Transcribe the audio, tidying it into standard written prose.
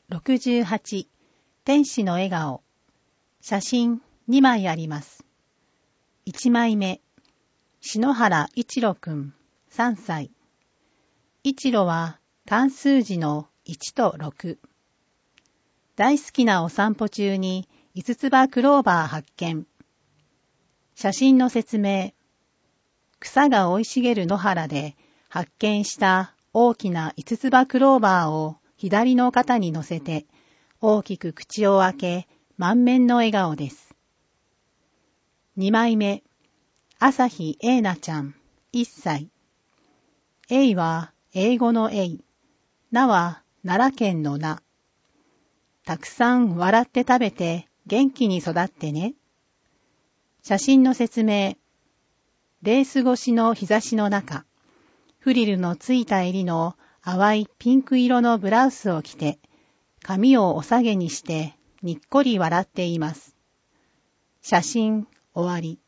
68天使の笑顔。写真2枚あります。1枚目、篠原一郎くん3歳。一郎は漢数字の1と6。大好きなお散歩中に五つ葉クローバー発見。写真の説明。草が生い茂る野原で発見した大きな五つ葉クローバーを左の肩に乗せて大きく口を開け満面の笑顔です。2枚目、朝日エイナちゃん1歳。エイは英語のエイ、ナは奈良県のナ。たくさん笑って食べて元気に育ってね。写真の説明。レース越しの日差しの中、フリルのついた襟の淡いピンク色のブラウスを着て、髪をお下げにしてにっこり笑っています。写真終わり。